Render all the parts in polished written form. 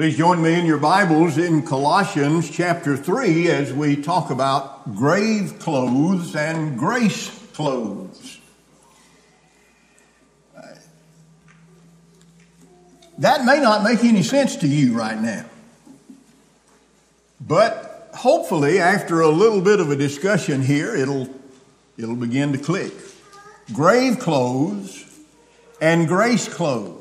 Please join me in your Bibles in Colossians chapter 3 as we talk about grave clothes and grace clothes. That may not make any sense to you right now, but hopefully after a little bit of a discussion here, it'll begin to click. Grave clothes and grace clothes.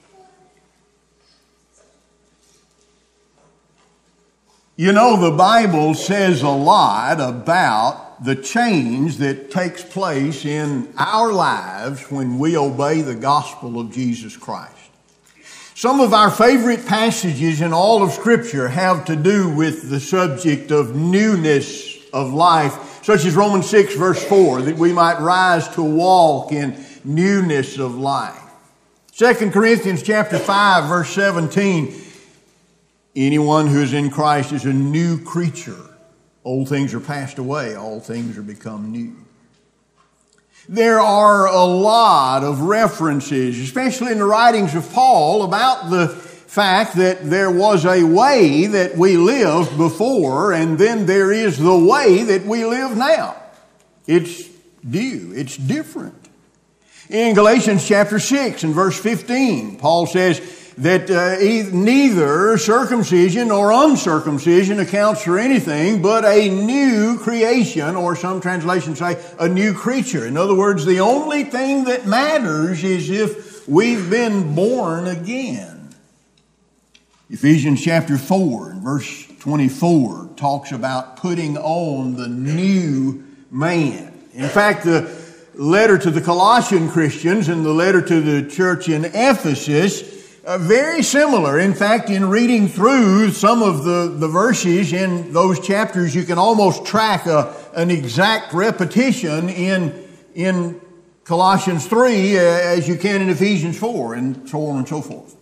You know, the Bible says a lot about the change that takes place in our lives when we obey the gospel of Jesus Christ. Some of our favorite passages in all of Scripture have to do with the subject of newness of life, such as Romans 6 verse 4, that we might rise to walk in newness of life. 2 Corinthians chapter 5 verse 17, anyone who is in Christ is a new creature. Old things are passed away, all things are become new. There are a lot of references, especially in the writings of Paul, about the fact that there was a way that we lived before, and then there is the way that we live now. It's new, it's different. In Galatians chapter 6 and verse 15, Paul says that neither circumcision nor uncircumcision accounts for anything but a new creation, or some translations say a new creature. In other words, the only thing that matters is if we've been born again. Ephesians chapter 4 and verse 24 talks about putting on the new man. In fact, the letter to the Colossian Christians and the letter to the church in Ephesus very similar. In fact, in reading through some of the verses in those chapters, you can almost track an exact repetition in Colossians 3 as you can in Ephesians 4 and so on and so forth.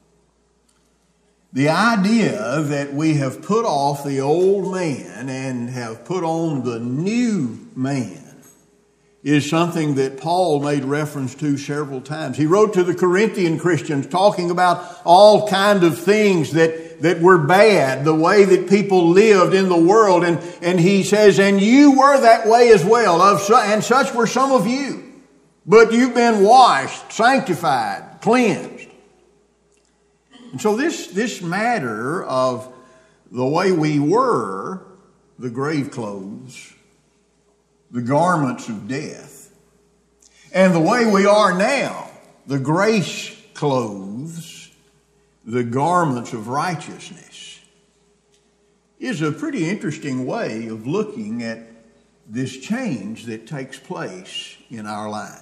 The idea that we have put off the old man and have put on the new man is something that Paul made reference to several times. He wrote to the Corinthian Christians talking about all kind of things that were bad, the way that people lived in the world. And he says, and you were that way as well, and such were some of you. But you've been washed, sanctified, cleansed. And so this matter of the way we were, the grave clothes, the garments of death, and the way we are now, the grace clothes, the garments of righteousness, is a pretty interesting way of looking at this change that takes place in our lives.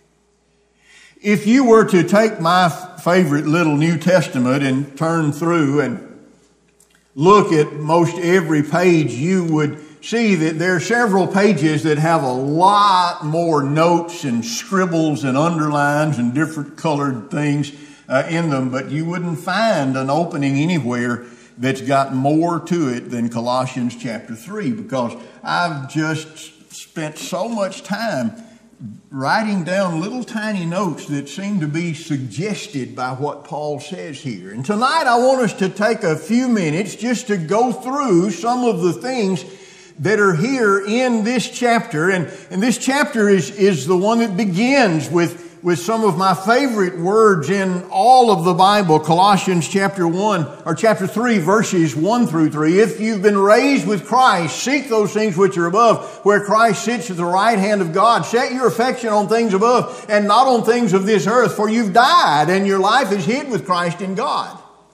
If you were to take my favorite little New Testament and turn through and look at most every page, you would see that there are several pages that have a lot more notes and scribbles and underlines and different colored things in them, but you wouldn't find an opening anywhere that's got more to it than Colossians chapter 3, because I've just spent so much time writing down little tiny notes that seem to be suggested by what Paul says here. And tonight I want us to take a few minutes just to go through some of the things that are here in this chapter. And this chapter is the one that begins with some of my favorite words in all of the Bible. Colossians chapter 1 or chapter 3 verses 1 through 3. If you've been raised with Christ, seek those things which are above, where Christ sits at the right hand of God. Set your affection on things above and not on things of this earth, for you've died and your life is hid with Christ in God.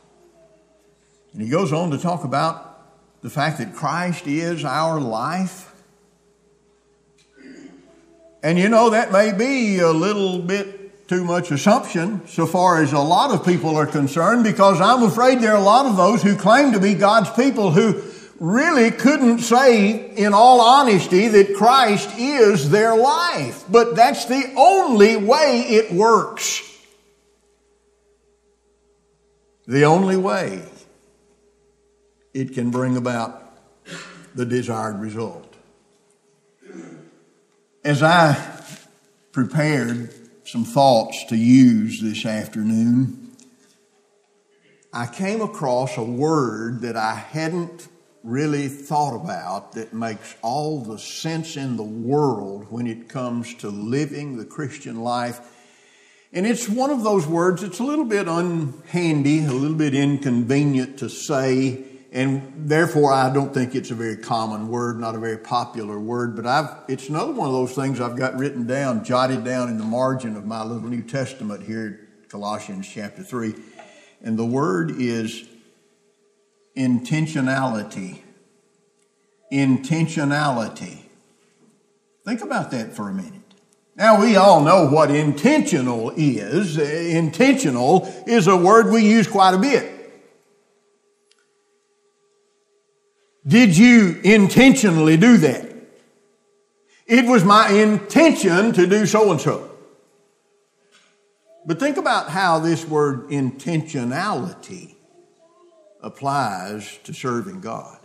And he goes on to talk about the fact that Christ is our life. And you know, that may be a little bit too much assumption so far as a lot of people are concerned, because I'm afraid there are a lot of those who claim to be God's people who really couldn't say in all honesty that Christ is their life. But that's the only way it works. The only way it can bring about the desired result. As I prepared some thoughts to use this afternoon, I came across a word that I hadn't really thought about that makes all the sense in the world when it comes to living the Christian life. And it's one of those words that's a little bit unhandy, a little bit inconvenient to say, and therefore I don't think it's a very common word, not a very popular word, but it's another one of those things I've got written down, jotted down in the margin of my little New Testament here, Colossians chapter 3. And the word is intentionality. Intentionality. Think about that for a minute. Now, we all know what intentional is. Intentional is a word we use quite a bit. Did you intentionally do that? It was my intention to do so and so. But think about how this word intentionality applies to serving God.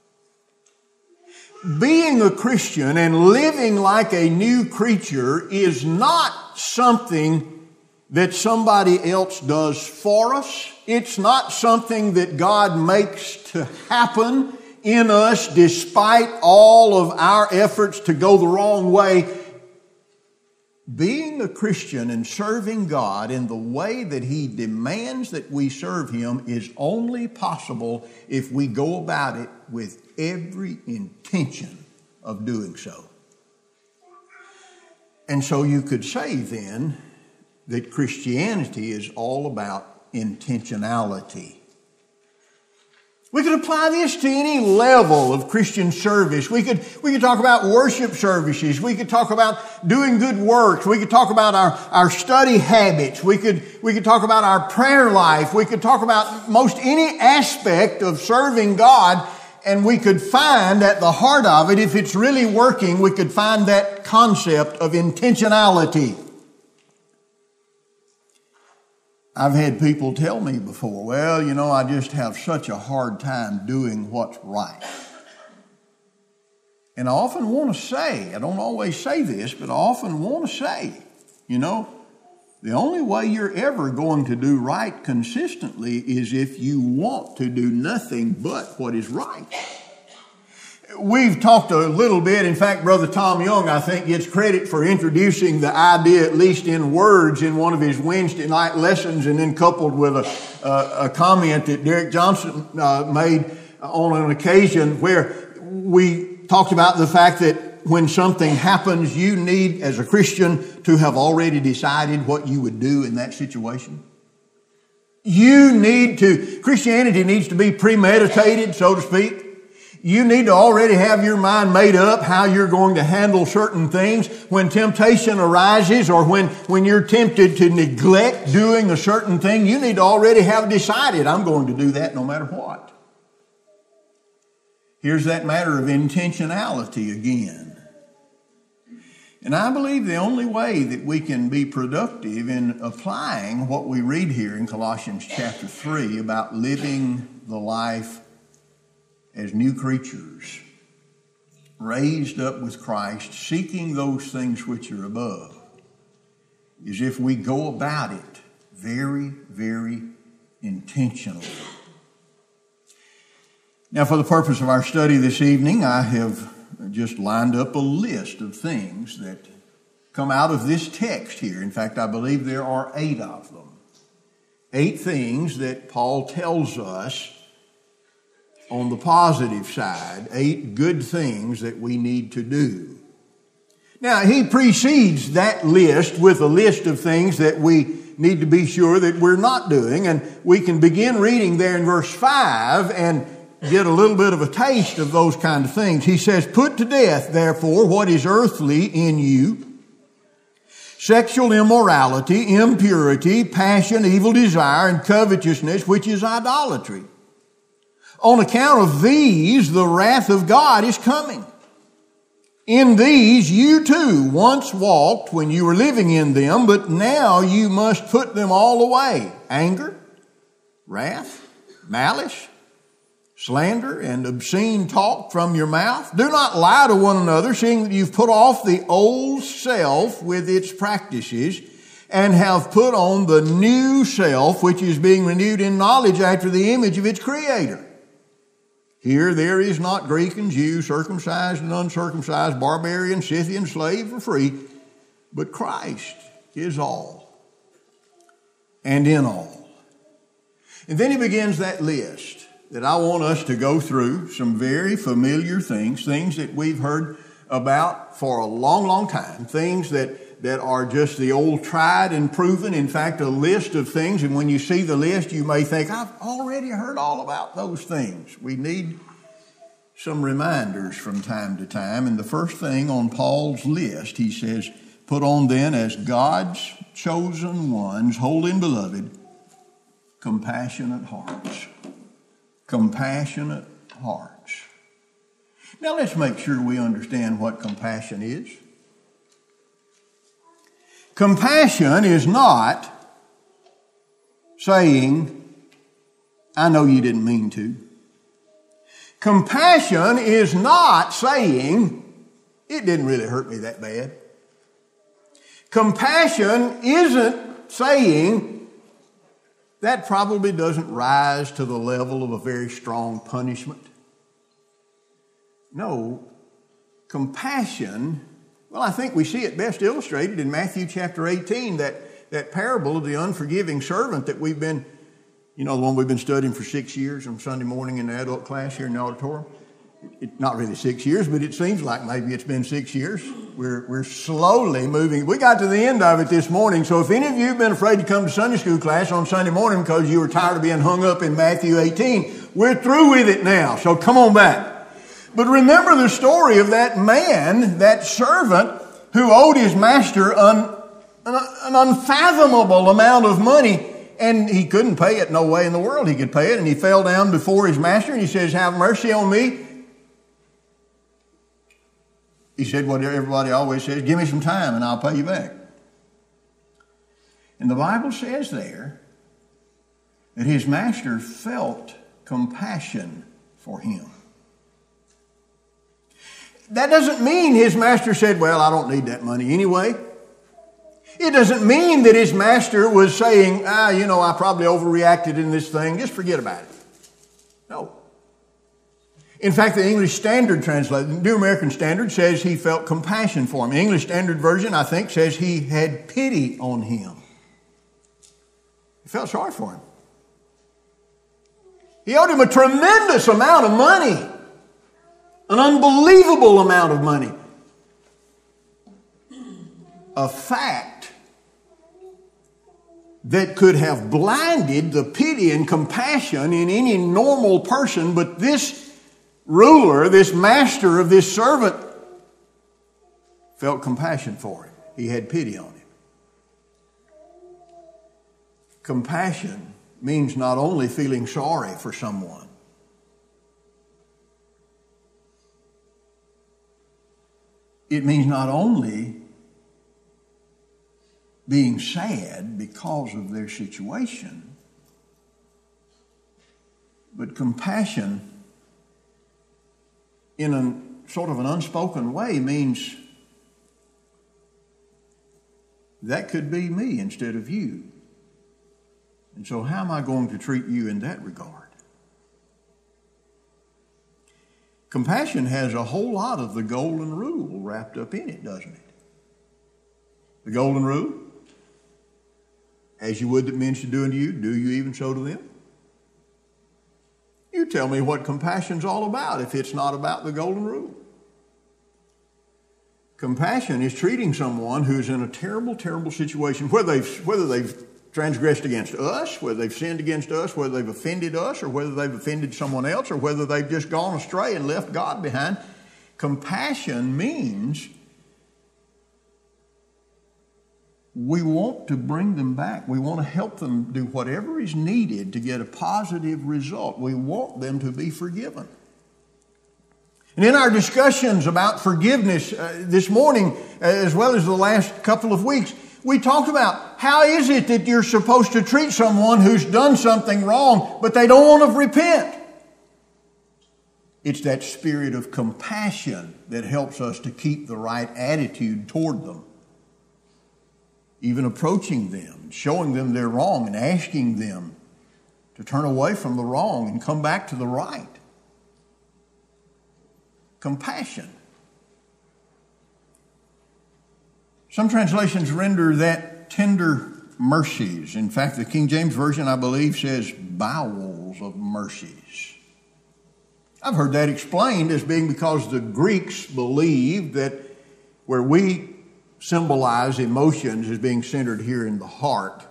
Being a Christian and living like a new creature is not something that somebody else does for us. It's not something that God makes to happen in us despite all of our efforts to go the wrong way. Being a Christian and serving God in the way that He demands that we serve Him is only possible if we go about it with every intention of doing so. And so you could say then that Christianity is all about intentionality. We could apply this to any level of Christian service. We could talk about worship services. We could talk about doing good works. We could talk about our study habits. We could talk about our prayer life. We could talk about most any aspect of serving God, and we could find at the heart of it, if it's really working, we could find that concept of intentionality. I've had people tell me before, well, I just have such a hard time doing what's right. And I often want to say, I don't always say this, but I often want to say, the only way you're ever going to do right consistently is if you want to do nothing but what is right. We've talked a little bit. In fact, Brother Tom Young, I think, gets credit for introducing the idea, at least in words, in one of his Wednesday night lessons, and then coupled with a comment that Derek Johnson made on an occasion where we talked about the fact that when something happens, you need, as a Christian, to have already decided what you would do in that situation. Christianity needs to be premeditated, so to speak. You need to already have your mind made up how you're going to handle certain things. When temptation arises or when you're tempted to neglect doing a certain thing, you need to already have decided, I'm going to do that no matter what. Here's that matter of intentionality again. And I believe the only way that we can be productive in applying what we read here in Colossians chapter 3 about living the life as new creatures, raised up with Christ, seeking those things which are above, is if we go about it very, very intentionally. Now, for the purpose of our study this evening, I have just lined up a list of things that come out of this text here. In fact, I believe there are 8 of them. 8 things that Paul tells us on the positive side, 8 good things that we need to do. Now, he precedes that list with a list of things that we need to be sure that we're not doing, and we can begin reading there in verse 5 and get a little bit of a taste of those kind of things. He says, "Put to death, therefore, what is earthly in you, sexual immorality, impurity, passion, evil desire, and covetousness, which is idolatry. On account of these, the wrath of God is coming. In these you too once walked when you were living in them, but now you must put them all away. Anger, wrath, malice, slander, and obscene talk from your mouth. Do not lie to one another, seeing that you've put off the old self with its practices, and have put on the new self, which is being renewed in knowledge after the image of its Creator. Here there is not Greek and Jew, circumcised and uncircumcised, barbarian, Scythian, slave or free, but Christ is all and in all. And then he begins that list that I want us to go through, some very familiar things that we've heard about for a long, long time, things that are just the old tried and proven. In fact, a list of things, and when you see the list, you may think, I've already heard all about those things. We need some reminders from time to time. And the first thing on Paul's list, he says, put on then as God's chosen ones, holy and beloved, compassionate hearts. Compassionate hearts. Now let's make sure we understand what compassion is. Compassion is not saying, I know you didn't mean to. Compassion is not saying, it didn't really hurt me that bad. Compassion isn't saying, that probably doesn't rise to the level of a very strong punishment. No, compassion, well, I think we see it best illustrated in Matthew chapter 18, that parable of the unforgiving servant that we've been, the one we've been studying for 6 years on Sunday morning in the adult class here in the auditorium. Not really 6 years, but it seems like maybe it's been 6 years. We're slowly moving. We got to the end of it this morning, so if any of you have been afraid to come to Sunday school class on Sunday morning because you were tired of being hung up in Matthew 18, we're through with it now, so come on back. But remember the story of that man, that servant, who owed his master an unfathomable amount of money, and he couldn't pay it. No way in the world he could pay it. And he fell down before his master, and he says, have mercy on me. He said what everybody always says, give me some time and I'll pay you back. And the Bible says there that his master felt compassion for him. That doesn't mean his master said, well, I don't need that money anyway. It doesn't mean that his master was saying, I probably overreacted in this thing. Just forget about it. No. In fact, the English Standard Translation, the New American Standard, says he felt compassion for him. The English Standard Version, I think, says he had pity on him. He felt sorry for him. He owed him a tremendous amount of money. An unbelievable amount of money. A fact that could have blinded the pity and compassion in any normal person, but this ruler, this master of this servant, felt compassion for him. He had pity on him. Compassion means not only feeling sorry for someone, it means not only being sad because of their situation, but compassion in a sort of an unspoken way means that could be me instead of you. And so how am I going to treat you in that regard? Compassion has a whole lot of the golden rule wrapped up in it, doesn't it? The golden rule, as you would that men should do unto you, do you even so to them? You tell me what compassion's all about if it's not about the golden rule. Compassion is treating someone who's in a terrible, terrible situation, whether they've transgressed against us, whether they've sinned against us, whether they've offended us, or whether they've offended someone else, or whether they've just gone astray and left God behind. Compassion means we want to bring them back. We want to help them do whatever is needed to get a positive result. We want them to be forgiven. And in our discussions about forgiveness this morning, as well as the last couple of weeks, we talked about how is it that you're supposed to treat someone who's done something wrong, but they don't want to repent. It's that spirit of compassion that helps us to keep the right attitude toward them. even approaching them, showing them they're wrong and asking them to turn away from the wrong and come back to the right. Compassion. Some translations render that tender mercies. In fact, the King James Version, I believe, says bowels of mercies. I've heard that explained as being because the Greeks believed that where we symbolize emotions as being centered here in the heart,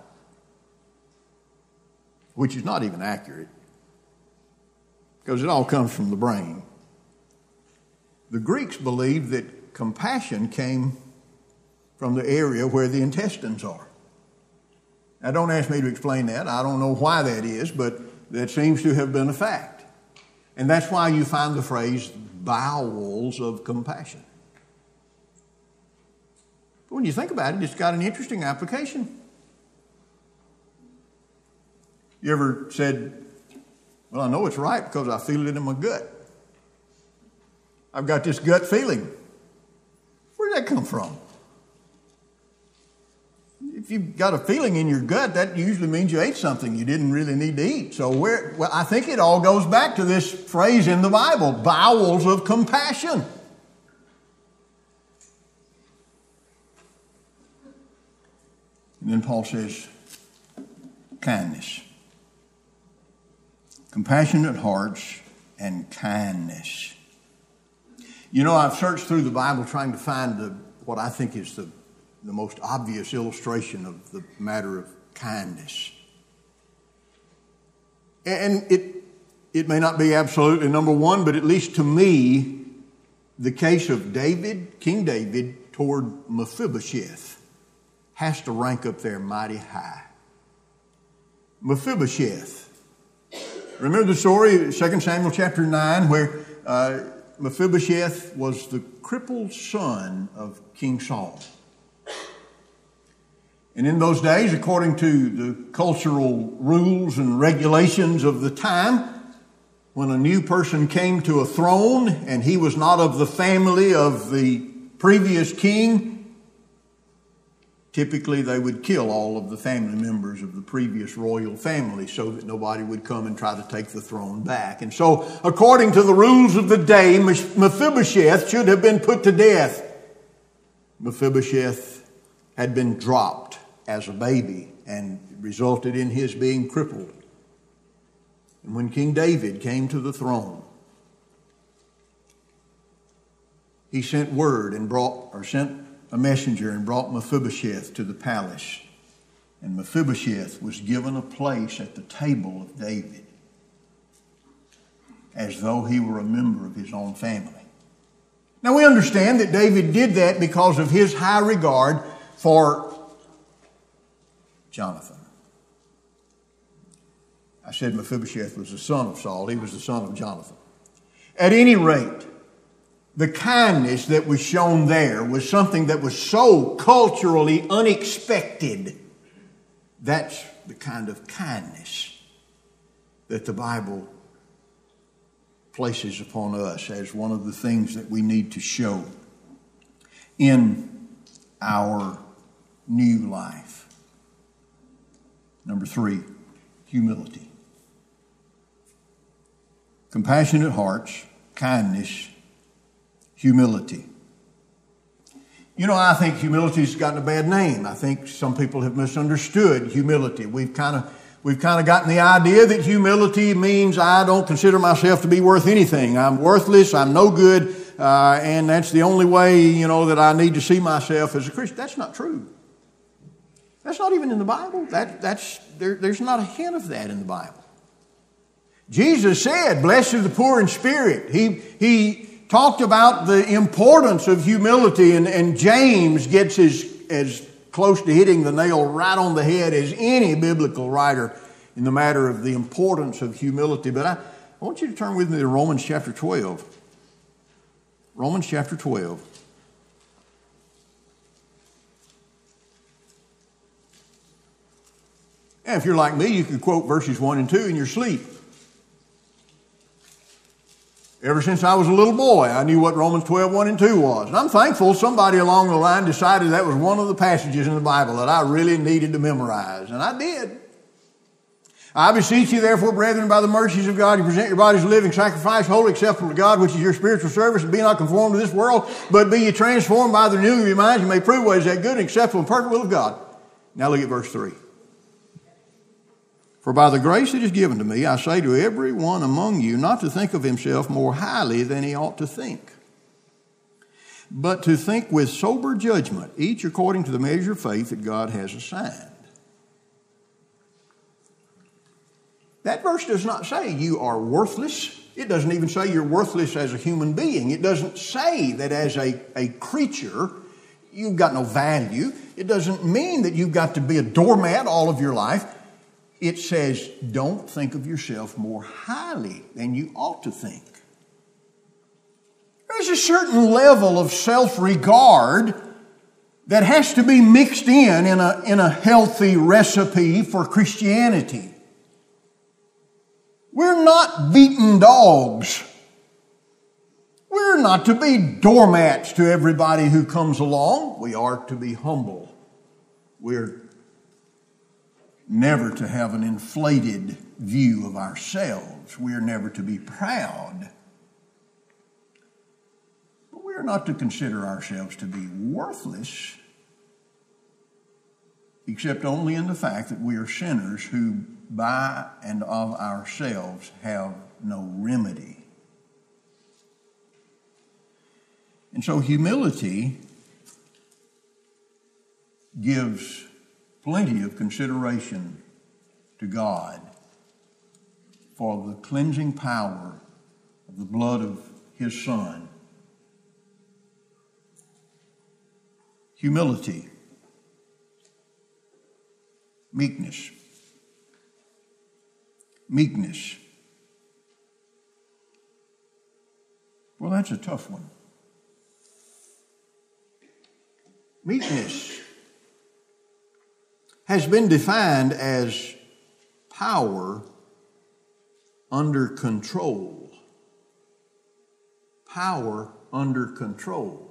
which is not even accurate, because it all comes from the brain. The Greeks believed that compassion came from the area where the intestines are. Now, don't ask me to explain that. I don't know why that is, but that seems to have been a fact. And that's why you find the phrase bowels of compassion. But when you think about it, it's got an interesting application. You ever said, well, I know it's right because I feel it in my gut. I've got this gut feeling. Where did that come from? If you've got a feeling in your gut, that usually means you ate something you didn't really need to eat. So I think it all goes back to this phrase in the Bible, bowels of compassion. And then Paul says, kindness. Compassionate hearts and kindness. You know, I've searched through the Bible trying to find what I think is the most obvious illustration of the matter of kindness. And it may not be absolutely number one, but at least to me, the case of David, King David, toward Mephibosheth has to rank up there mighty high. Mephibosheth. Remember the story, 2 Samuel chapter 9, where Mephibosheth was the crippled son of King Saul. And in those days, according to the cultural rules and regulations of the time, when a new person came to a throne and he was not of the family of the previous king, typically they would kill all of the family members of the previous royal family so that nobody would come and try to take the throne back. And so, according to the rules of the day, Mephibosheth should have been put to death. Mephibosheth had been dropped as a baby and resulted in his being crippled. And when King David came to the throne, he sent sent a messenger and brought Mephibosheth to the palace. And Mephibosheth was given a place at the table of David as though he were a member of his own family. Now we understand that David did that because of his high regard for Jonathan. I said Mephibosheth was the son of Saul. He was the son of Jonathan. At any rate, the kindness that was shown there was something that was so culturally unexpected. That's the kind of kindness that the Bible places upon us as one of the things that we need to show in our new life. Number 3, humility. Compassionate hearts, kindness, humility. You know, I think humility's gotten a bad name. I think some people have misunderstood humility. We've kind of gotten the idea that humility means I don't consider myself to be worth anything. I'm worthless, I'm no good, and that's the only way, that I need to see myself as a Christian. That's not true. That's not even in the Bible. There's not a hint of that in the Bible. Jesus said, blessed are the poor in spirit. He talked about the importance of humility, and James gets as close to hitting the nail right on the head as any biblical writer in the matter of the importance of humility. But I want you to turn with me to Romans chapter 12. Romans chapter 12. And if you're like me, you can quote verses 1 and 2 in your sleep. Ever since I was a little boy, I knew what Romans 12, 1 and 2 was. And I'm thankful somebody along the line decided that was one of the passages in the Bible that I really needed to memorize. And I did. I beseech you, therefore, brethren, by the mercies of God, you present your bodies a living sacrifice, holy, acceptable to God, which is your spiritual service, and be not conformed to this world, but be ye transformed by the renewing of your minds, you may prove what is that good and acceptable and perfect will of God. Now look at verse 3. For by the grace that is given to me, I say to every one among you not to think of himself more highly than he ought to think, but to think with sober judgment, each according to the measure of faith that God has assigned. That verse does not say you are worthless. It doesn't even say you're worthless as a human being. It doesn't say that as a creature you've got no value. It doesn't mean that you've got to be a doormat all of your life. It says, don't think of yourself more highly than you ought to think. There's a certain level of self-regard that has to be mixed in a healthy recipe for Christianity. We're not beaten dogs. We're not to be doormats to everybody who comes along. We are to be humble. We're never to have an inflated view of ourselves. We are never to be proud. But we are not to consider ourselves to be worthless, except only in the fact that we are sinners who by and of ourselves have no remedy. And so humility gives plenty of consideration to God for the cleansing power of the blood of His Son. Humility, meekness. Meekness. Well, that's a tough one. Meekness has been defined as power under control. Power under control.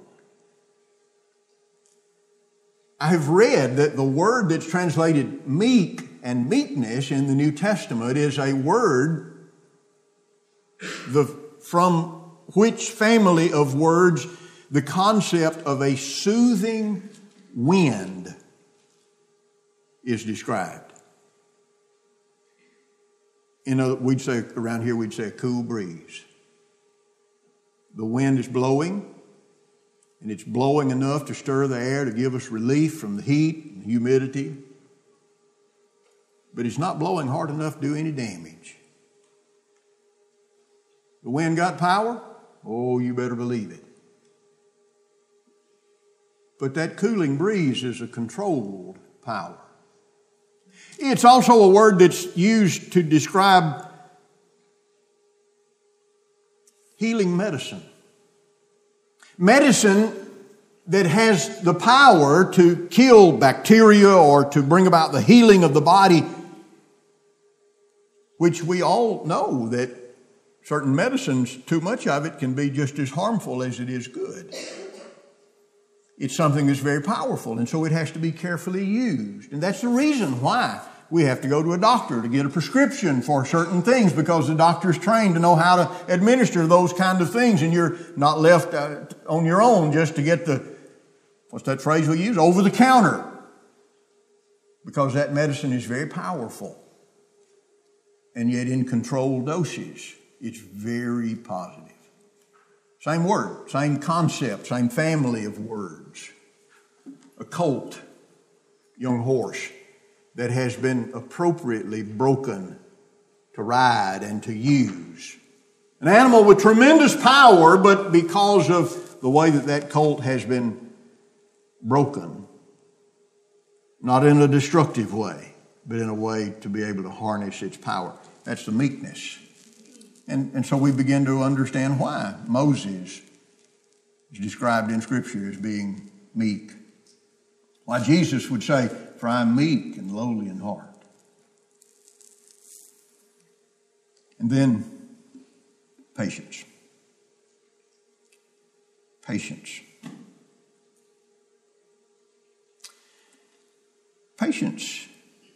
I have read that the word that's translated meek and meekness in the New Testament is a word from which family of words the concept of a soothing wind is described. We'd say around here, we'd say a cool breeze. The wind is blowing, and it's blowing enough to stir the air to give us relief from the heat and humidity. But it's not blowing hard enough to do any damage. The wind got power? Oh, you better believe it. But that cooling breeze is a controlled power. It's also a word that's used to describe healing medicine. Medicine that has the power to kill bacteria or to bring about the healing of the body, which we all know that certain medicines, too much of it can be just as harmful as it is good. It's something that's very powerful, and so it has to be carefully used. And that's the reason why we have to go to a doctor to get a prescription for certain things, because the doctor is trained to know how to administer those kind of things, and you're not left on your own just to get what's that phrase we use? Over the counter. Because that medicine is very powerful. And yet in controlled dosage, it's very positive. Same word, same concept, same family of words. A colt, young horse, that has been appropriately broken to ride and to use. An animal with tremendous power, but because of the way that colt has been broken, not in a destructive way, but in a way to be able to harness its power. That's the meekness. And so we begin to understand why Moses is described in Scripture as being meek. Why Jesus would say, "For I am meek and lowly in heart." And then patience. patience. Patience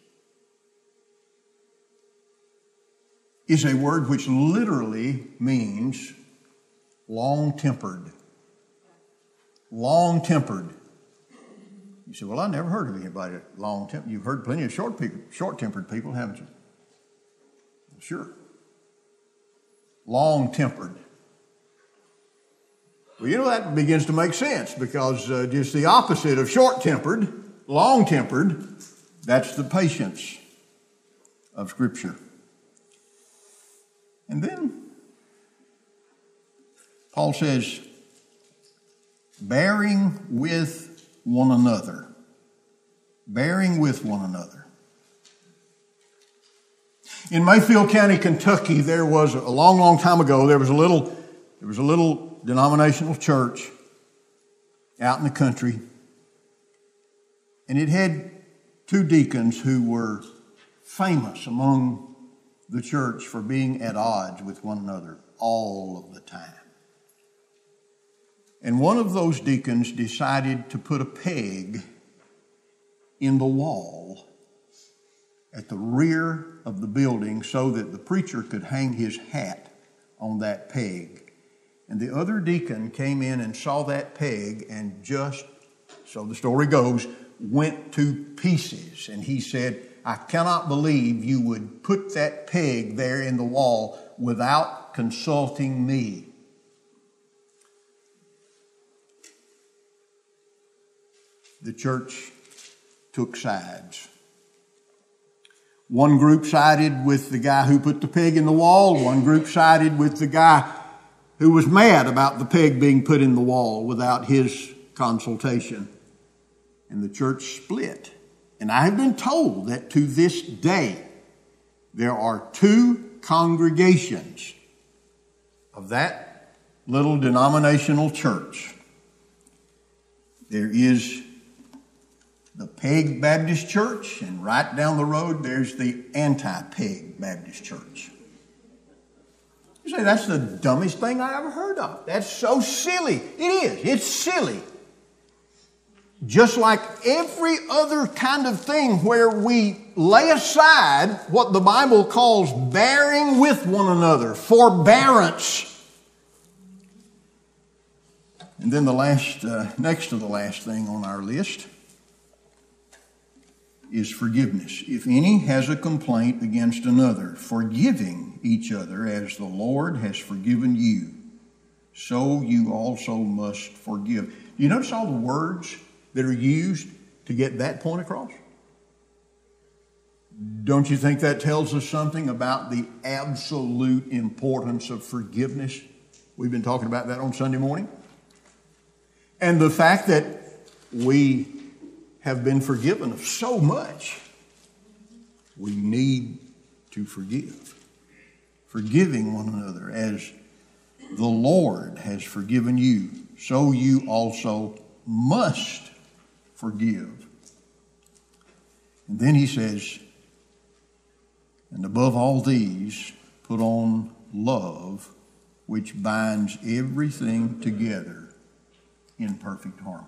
is a word which literally means long-tempered. Long-tempered. You say, well, I never heard of anybody long-tempered. You've heard plenty of short-tempered people, haven't you? Sure. Long-tempered. Well, you know, that begins to make sense because just the opposite of short-tempered, long-tempered, that's the patience of Scripture. And then Paul says, bearing with one another. Bearing with one another. In Mayfield County, Kentucky, there was a long, long time ago, there was a little denominational church out in the country, and it had two deacons who were famous among the church for being at odds with one another all of the time. And one of those deacons decided to put a peg in the wall at the rear of the building so that the preacher could hang his hat on that peg. And the other deacon came in and saw that peg and just, so the story goes, went to pieces. And he said, I cannot believe you would put that peg there in the wall without consulting me. The church took sides. One group sided with the guy who put the peg in the wall. One group sided with the guy who was mad about the peg being put in the wall without his consultation. And the church split. And I have been told that to this day, there are two congregations of that little denominational church. There is the Peg Baptist Church, and right down the road, there's the Anti-Peg Baptist Church. You say, that's the dumbest thing I ever heard of. That's so silly. It is. It's silly. Just like every other kind of thing where we lay aside what the Bible calls bearing with one another, forbearance. And then the last, next to the last thing on our list is forgiveness. If any has a complaint against another, forgiving each other as the Lord has forgiven you, so you also must forgive. Do you notice all the words that are used to get that point across? Don't you think that tells us something about the absolute importance of forgiveness? We've been talking about that on Sunday morning. And the fact that we have been forgiven of so much, we need to forgive. Forgiving one another as the Lord has forgiven you, so you also must forgive. And then he says, and above all these, put on love, which binds everything together in perfect harmony.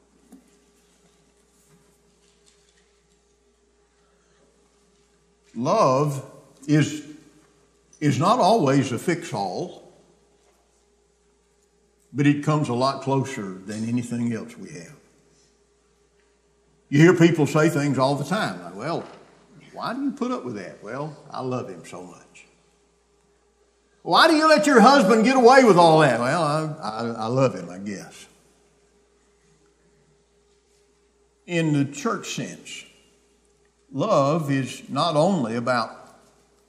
Love is not always a fix-all, but it comes a lot closer than anything else we have. You hear people say things all the time, like, well, why do you put up with that? Well, I love him so much. Why do you let your husband get away with all that? Well, I love him, I guess. In the church sense, love is not only about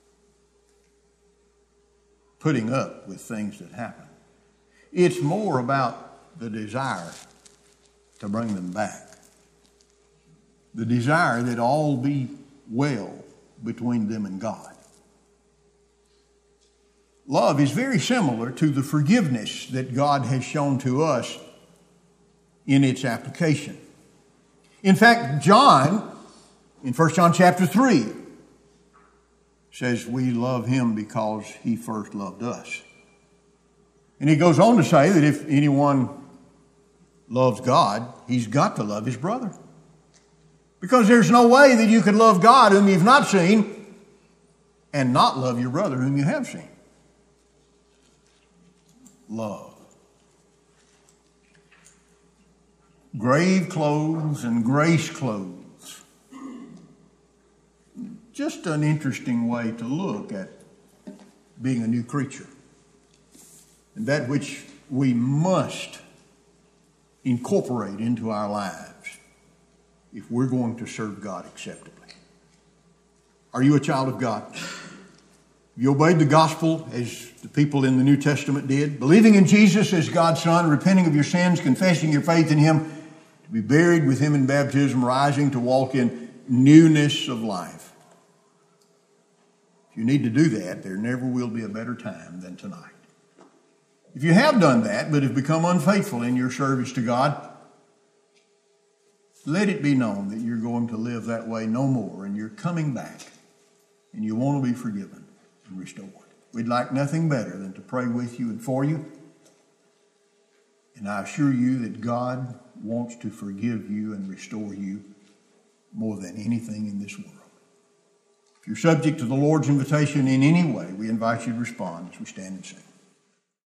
putting up with things that happen. It's more about the desire to bring them back. The desire that all be well between them and God. Love is very similar to the forgiveness that God has shown to us in its application. In fact, John, in 1 John chapter 3, says we love him because he first loved us. And he goes on to say that if anyone loves God, he's got to love his brother. Because there's no way that you could love God whom you've not seen and not love your brother whom you have seen. Love. Grave clothes and grace clothes. Just an interesting way to look at being a new creature. And that which we must incorporate into our lives if we're going to serve God acceptably. Are you a child of God? You obeyed the gospel as the people in the New Testament did, believing in Jesus as God's Son, repenting of your sins, confessing your faith in him, to be buried with him in baptism, rising to walk in newness of life. If you need to do that, there never will be a better time than tonight. If you have done that, but have become unfaithful in your service to God, let it be known that you're going to live that way no more, and you're coming back, and you want to be forgiven and restored. We'd like nothing better than to pray with you and for you. And I assure you that God wants to forgive you and restore you more than anything in this world. If you're subject to the Lord's invitation in any way, we invite you to respond as we stand and sing.